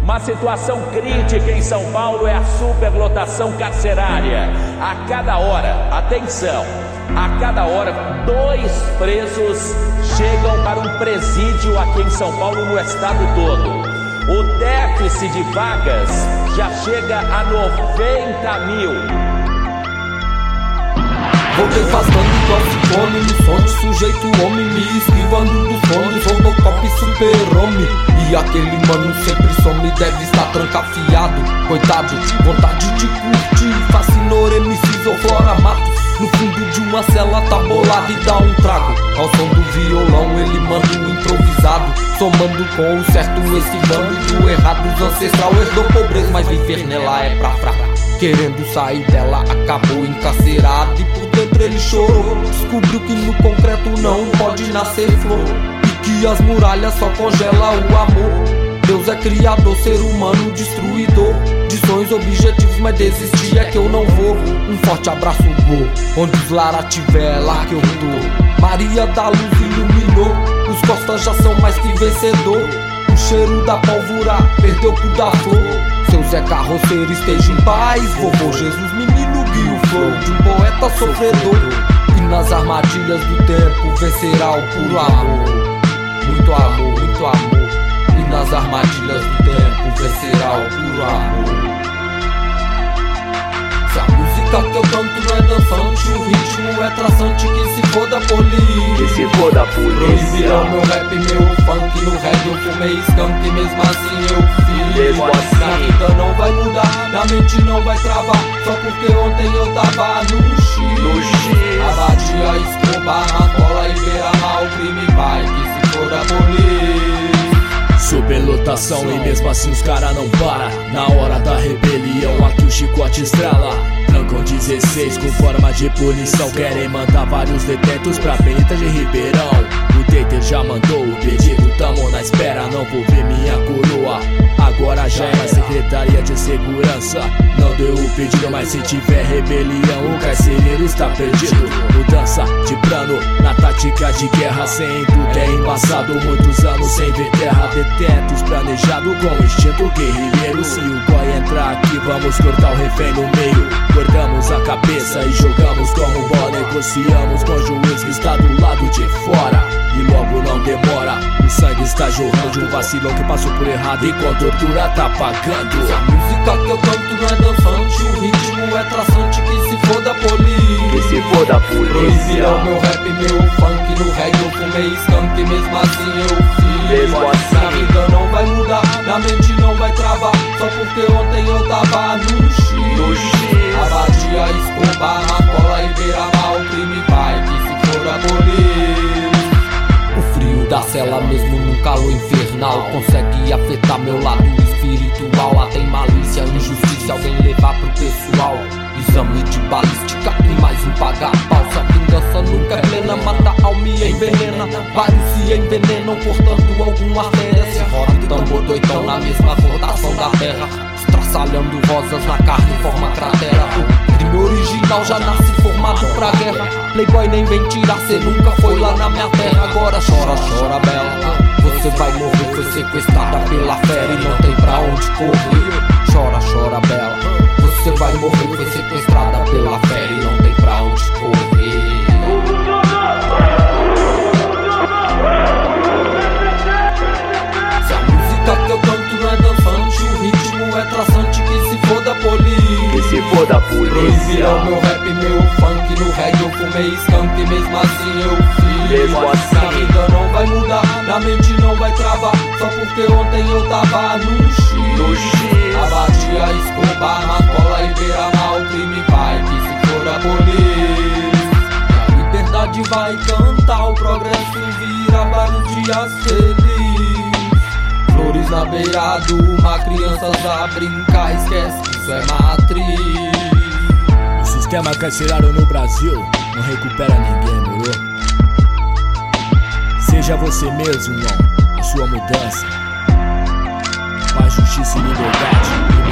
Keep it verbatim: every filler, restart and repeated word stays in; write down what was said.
Uma situação crítica em São Paulo é a superlotação carcerária. A cada hora, atenção, a cada hora, dois presos chegam para um presídio aqui em São Paulo, no estado todo. O déficit de vagas já chega a noventa mil. Voltei fazendo toxicone no som de sujeito homem, me esquivando dos fones, Robocop super-homem. E aquele mano sempre some, deve estar trancafiado. Coitado, vontade de curtir, fascinou M Cs ou Flora Matos. No fundo de uma cela tá bolado e dá um trago. Ao som do violão ele manda um improvisado, somando com o certo, esquivando do errado. Os ancestral herdou pobreza, mas viver nela é pra fraca. Querendo sair dela, acabou encarcerado. E por dentro ele chorou, descobriu que no concreto não pode nascer flor, e que as muralhas só congelam o amor. Deus é criador, ser humano destruidor de sonhos, objetivos, mas desistir é que eu não vou. Um forte abraço, Go, onde os Lara tiver, lá que eu tô. Maria da Luz iluminou, os costas já são mais que vencedor. O cheiro da pólvora perdeu pro da flor. Seu Zé Carroceiro esteja em paz, vovô Jesus menino guia o flow de um poeta sofredor. E nas armadilhas do tempo vencerá o puro amor. Muito amor, muito amor. E nas armadilhas do tempo vencerá o puro amor. Se a música que eu canto não é dançante, o ritmo é traçante, que se foda a polícia. Que se foda a polícia. Proibirão meu rap, meu funk, no reggae eu fumei skunk, mesmo assim eu fiz. Mesmo assim. Na vida não vai mudar, na mente não vai travar, só porque ontem eu tava no X. No X. Abadia, Escobar, Macola e Beira-Mar, o crime vai, que se foda a polícia. Superlotação e mesmo assim os cara não para. Na hora da rebelião aqui o chicote estrala. Trancam dezesseis com forma de punição, querem mandar vários detentos pra Penita de Ribeirão. O Tater já mandou o pedido, tamo na espera, não vou ver minha coroa. Agora já é a Secretaria de Segurança, não deu o pedido, mas se tiver rebelião o carcereiro está perdido. Mudança de plano na tática de guerra, sem tudo é embaçado, muitos anos sem ver terra. Detentos planejado com instinto guerrilheiro. Se o goi entrar aqui vamos cortar o refém no meio. Cortamos a cabeça e jogamos como bola. Negociamos com o juiz que está do lado de fora. E logo não demora, o sangue está jorrando de um vacilão que passou por errado e com a tortura tá pagando. Se a música que eu canto não é dançante, o ritmo é traçante, que se foda a polícia. Que se foda a polícia. Proibirão meu rap, meu funk, no reggae eu fumei skunk, mesmo assim eu fiz. Mesmo assim. Na vida não vai mudar, na mente não vai travar, só porque ontem eu tava no X. No X. Abadia, Escobar, Macola e Beira-Mar, o crime vai, que se foda a polícia. O frio da cela mesmo num calor infernal consegue afetar meu lado espiritual. Lá tem malícia, injustiça, alguém levar pro pessoal. Exame de balística e mais um paga-pau. Se a vingança nunca é plena, mata a alma e envenena. Vários se envenenam cortando alguma artéria. Se roda o tambor doidão na mesma rotação da terra, estraçalhando rosas na carne em forma cratera. O crime original já nasce formado pra guerra. Playboy nem vem tirar, cê nunca foi lá na minha terra. Agora chora, chora bela, você vai morrer, foi sequestrada pela fera e não tem pra onde correr. Chora, chora bela, você vai morrer, foi sequestrada pela fera e não tem pra onde correr. Se a música que eu canto não é dançante, o ritmo é traçante, que se foda a polícia. Que se foda a polícia. Proibirão meu rap, meu funk, no reggae eu fumei skunk, mesmo assim eu fiz. Mesmo assim. Na vida não vai mudar, na mente não vai travar, só porque ontem eu tava no X. No X. Abadia, Escobar, Macola e Beira-Mar, o crime vai, que se foda a polícia. A liberdade vai cantar, o progresso vira vários dias felizes. Flores na beira do mar, crianças a brincar, esquece que isso é matriz. O sistema carcerário no Brasil não recupera ninguém, moro? Seja você mesmo, irmão, a sua mudança. Paz, justiça e liberdade.